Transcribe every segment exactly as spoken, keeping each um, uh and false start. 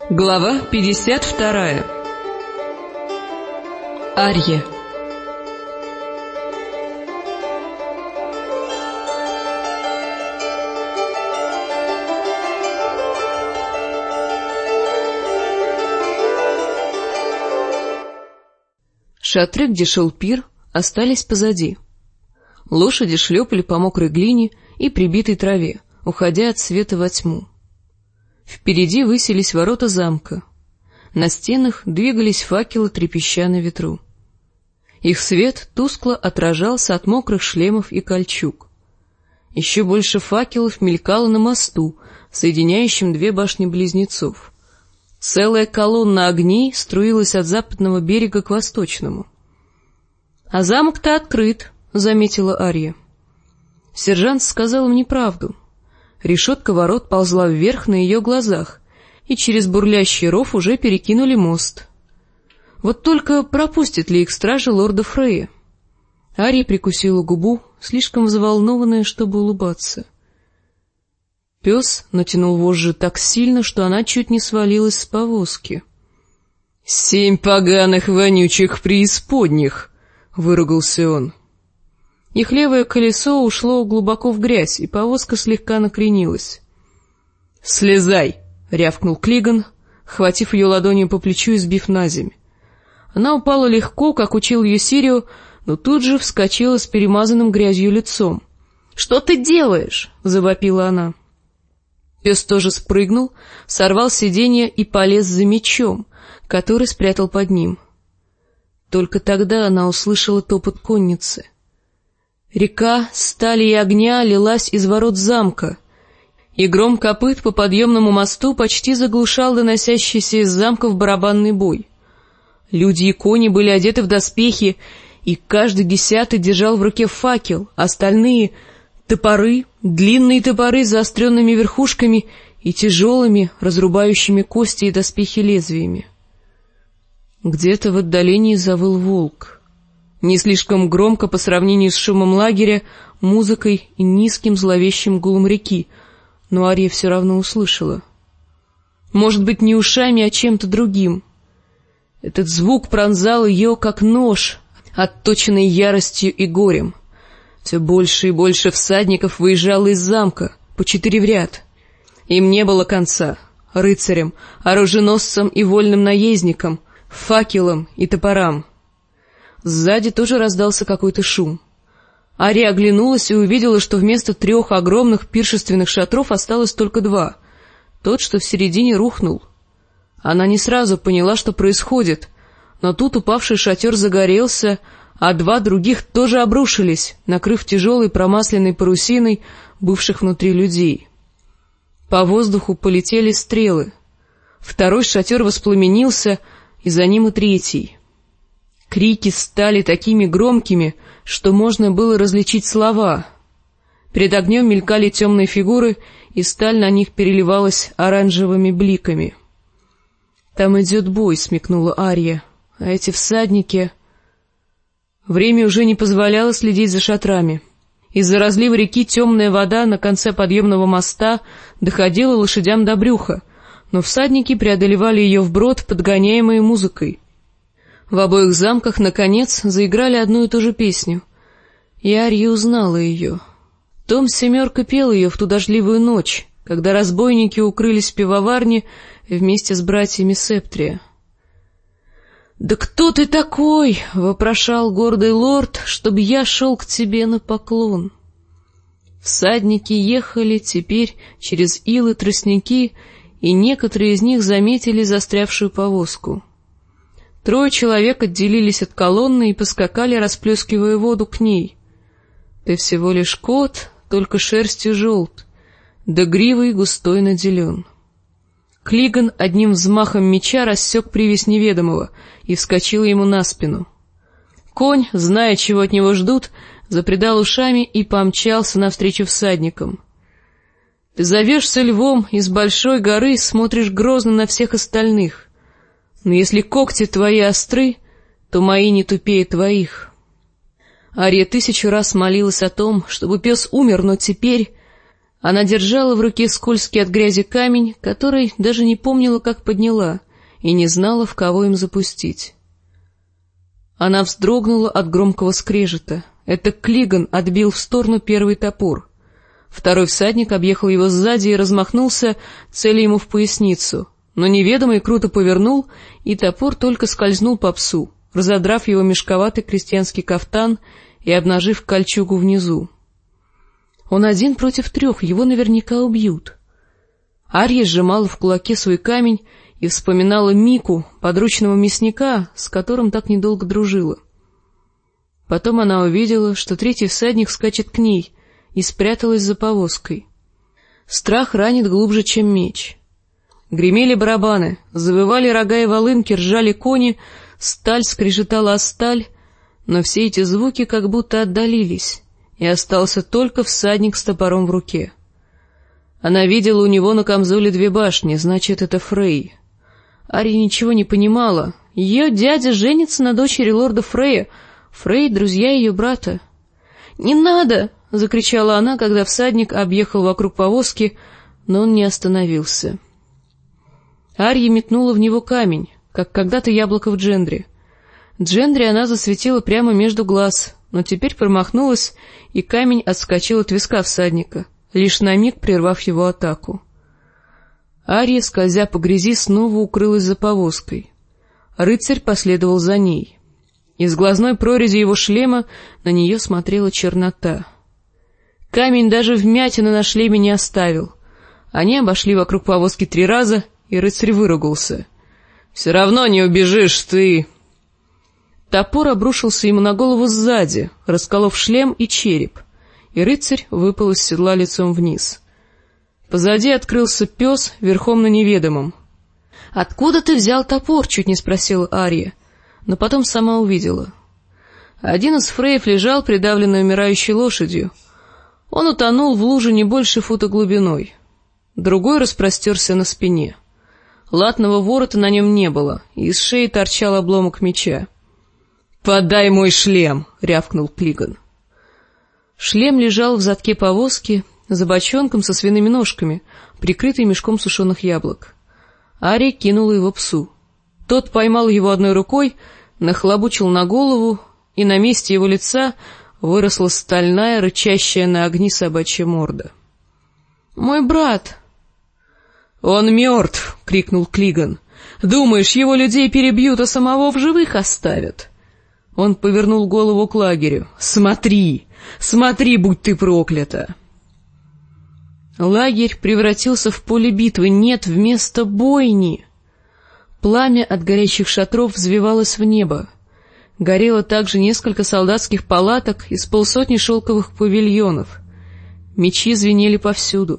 Глава пятьдесят вторая. Арья. Шатры, где шел пир, остались позади. Лошади шлепали по мокрой глине и прибитой траве, уходя от света во тьму. Впереди высились ворота замка. На стенах двигались факелы, трепеща на ветру. Их свет тускло отражался от мокрых шлемов и кольчуг. Еще больше факелов мелькало на мосту, соединяющем две башни близнецов. Целая колонна огней струилась от западного берега к восточному. — А замок-то открыт, — заметила Арья. Сержант сказал им неправду. Решетка ворот ползла вверх на ее глазах, и через бурлящий ров уже перекинули мост. Вот только пропустит ли их стражи лорда Фрея? Арья прикусила губу, слишком взволнованная, чтобы улыбаться. Пес натянул вожжи так сильно, что она чуть не свалилась с повозки. — Семь поганых вонючих преисподних! — выругался он. Их левое колесо ушло глубоко в грязь, и повозка слегка накренилась. — Слезай! — рявкнул Клиган, хватив ее ладонью по плечу и сбив на земь. Она упала легко, как учил ее Сирио, но тут же вскочила с перемазанным грязью лицом. — Что ты делаешь? — завопила она. Пес тоже спрыгнул, сорвал сиденье и полез за мечом, который спрятал под ним. Только тогда она услышала топот конницы. Река стали и огня лилась из ворот замка, и гром копыт по подъемному мосту почти заглушал доносящийся из замков барабанный бой. Люди и кони были одеты в доспехи, и каждый десятый держал в руке факел, остальные — топоры, длинные топоры с заостренными верхушками и тяжелыми, разрубающими кости и доспехи лезвиями. Где-то в отдалении завыл волк. Не слишком громко по сравнению с шумом лагеря, музыкой и низким зловещим гулом реки, но Арья все равно услышала. Может быть, не ушами, а чем-то другим. Этот звук пронзал ее, как нож, отточенный яростью и горем. Все больше и больше всадников выезжало из замка, по четыре в ряд. Им не было конца. Рыцарям, оруженосцам и вольным наездникам, факелам и топорам. Сзади тоже раздался какой-то шум. Арья оглянулась и увидела, что вместо трех огромных пиршественных шатров осталось только два. Тот, что в середине, рухнул. Она не сразу поняла, что происходит, но тут упавший шатер загорелся, а два других тоже обрушились, накрыв тяжелой промасленной парусиной бывших внутри людей. По воздуху полетели стрелы. Второй шатер воспламенился, и за ним и третий. Крики стали такими громкими, что можно было различить слова. Перед огнем мелькали темные фигуры, и сталь на них переливалась оранжевыми бликами. — Там идет бой, — смекнула Арья, — а эти всадники... Время уже не позволяло следить за шатрами. Из-за разлива реки темная вода на конце подъемного моста доходила лошадям до брюха, но всадники преодолевали ее вброд, подгоняемые музыкой. В обоих замках, наконец, заиграли одну и ту же песню, и Арья узнала ее. Том Семерка пел ее в ту дождливую ночь, когда разбойники укрылись в пивоварне вместе с братьями Септрия. «Да кто ты такой?» — вопрошал гордый лорд, — «чтоб я шел к тебе на поклон». Всадники ехали теперь через илы тростники, и некоторые из них заметили застрявшую повозку. Трое человек отделились от колонны и поскакали, расплескивая воду к ней. «Ты всего лишь кот, только шерстью желт, да гривой густой наделен». Клиган одним взмахом меча рассек привязь неведомого и вскочил ему на спину. Конь, зная, чего от него ждут, запрядал ушами и помчался навстречу всадникам. «Ты зовешься львом и с большой горы смотришь грозно на всех остальных. Но если когти твои остры, то мои не тупее твоих». Арья тысячу раз молилась о том, чтобы пес умер, но теперь Она держала в руке скользкий от грязи камень, который даже не помнила, как подняла, и не знала, в кого им запустить. Она вздрогнула от громкого скрежета. Это Клиган отбил в сторону первый топор. Второй всадник объехал его сзади и размахнулся, целя ему в поясницу, но неведомый круто повернул, и топор только скользнул по псу, разодрав его мешковатый крестьянский кафтан и обнажив кольчугу внизу. Он один против трех, его наверняка убьют. Арья сжимала в кулаке свой камень и вспоминала Мику, подручного мясника, с которым так недолго дружила. Потом она увидела, что третий всадник скачет к ней, и спряталась за повозкой. Страх ранит глубже, чем меч. Гремели барабаны, завывали рога и волынки, ржали кони, сталь скрежетала о сталь, но все эти звуки как будто отдалились, и остался только всадник с топором в руке. Она видела у него на камзоле две башни, значит, это Фрей. Ария ничего не понимала. Ее дядя женится на дочери лорда Фрея. Фрей — друзья ее брата. «Не надо!» — закричала она, когда всадник объехал вокруг повозки, но он не остановился. Арья метнула в него камень, как когда-то яблоко в Джендре. Джендре она засветила прямо между глаз, но теперь промахнулась, и камень отскочил от виска всадника, лишь на миг прервав его атаку. Арья, скользя по грязи, снова укрылась за повозкой. Рыцарь последовал за ней. Из глазной прорези его шлема на нее смотрела чернота. Камень даже вмятины на шлеме не оставил. Они обошли вокруг повозки три раза, и рыцарь выругался. «Все равно не убежишь ты!» Топор обрушился ему на голову сзади, расколов шлем и череп, и рыцарь выпал из седла лицом вниз. Позади открылся пес верхом на неведомом. «Откуда ты взял топор?» — чуть не спросила Арья, но потом сама увидела. Один из фреев лежал, придавленный умирающей лошадью. Он утонул в луже не больше фута глубиной. Другой распростерся на спине. Латного ворота на нем не было, и из шеи торчал обломок меча. «Подай мой шлем!» — рявкнул Клиган. Шлем лежал в задке повозки, за бочонком со свиными ножками, прикрытый мешком сушеных яблок. Ария кинула его псу. Тот поймал его одной рукой, нахлобучил на голову, и на месте его лица выросла стальная, рычащая на огни собачья морда. «Мой брат!» «Он мертв!» — крикнул Клиган. «Думаешь, его людей перебьют, а самого в живых оставят?» Он повернул голову к лагерю. «Смотри! Смотри, будь ты проклята!» Лагерь превратился в поле битвы. Нет, вместо бойни. Пламя от горящих шатров взвивалось в небо. Горело также несколько солдатских палаток и с полсотни шелковых павильонов. Мечи звенели повсюду.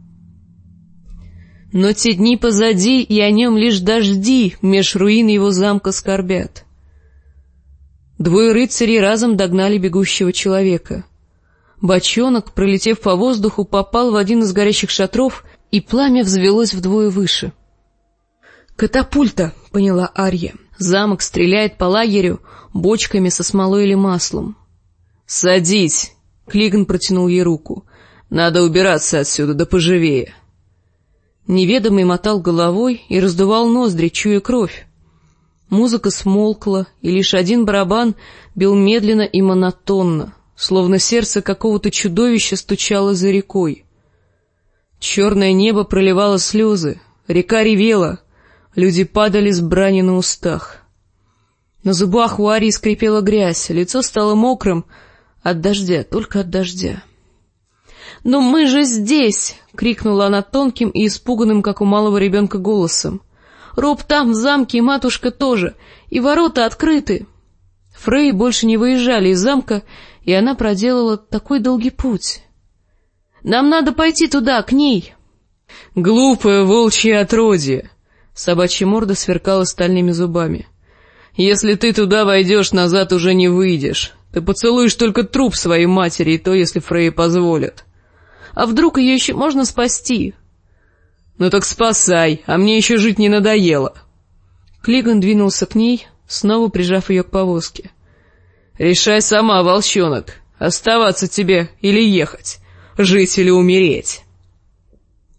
Но те дни позади, и о нем лишь дожди меж руин его замка скорбят. Двое рыцарей разом догнали бегущего человека. Бочонок, пролетев по воздуху, попал в один из горящих шатров, и пламя взвелось вдвое выше. «Катапульта!» — поняла Арья. Замок стреляет по лагерю бочками со смолой или маслом. «Садись!» — Клиган протянул ей руку. «Надо убираться отсюда, да поживее!» Неведомый мотал головой и раздувал ноздри, чуя кровь. Музыка смолкла, и лишь один барабан бил медленно и монотонно, словно сердце какого-то чудовища стучало за рекой. Черное небо проливало слезы, река ревела, люди падали с брани на устах. На зубах у Арии скрипела грязь, лицо стало мокрым от дождя, только от дождя. «Но мы же здесь!» — крикнула она тонким и испуганным, как у малого ребенка, голосом. «Роб там, в замке, и матушка тоже, и ворота открыты!» Фреи больше не выезжали из замка, и она проделала такой долгий путь. «Нам надо пойти туда, к ней!» «Глупое волчье отродье!» Собачья морда сверкала стальными зубами. «Если ты туда войдешь, назад уже не выйдешь. Ты поцелуешь только труп своей матери, и то, если Фреи позволят. А вдруг ее еще можно спасти?» «Ну так спасай, а мне еще жить не надоело!» Клиган двинулся к ней, снова прижав ее к повозке. «Решай сама, волчонок, оставаться тебе или ехать, жить или умереть!»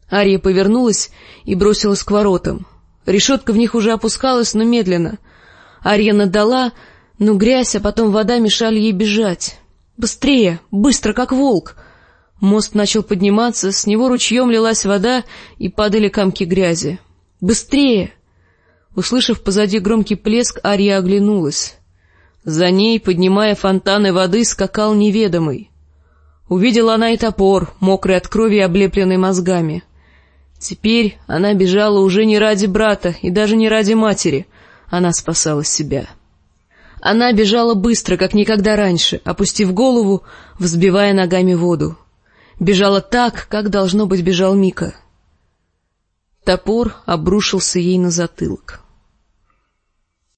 Ария повернулась и бросилась к воротам. Решетка в них уже опускалась, но медленно. Ария наддала, но грязь, а потом вода мешали ей бежать. «Быстрее! Быстро, как волк!» Мост начал подниматься, с него ручьем лилась вода, и падали комки грязи. «Быстрее!» Услышав позади громкий плеск, Ария оглянулась. За ней, поднимая фонтаны воды, скакал неведомый. Увидела она и топор, мокрый от крови и облепленный мозгами. Теперь она бежала уже не ради брата и даже не ради матери, она спасала себя. Она бежала быстро, как никогда раньше, опустив голову, взбивая ногами воду. Бежала так, как, должно быть, бежал Мика. Топор обрушился ей на затылок.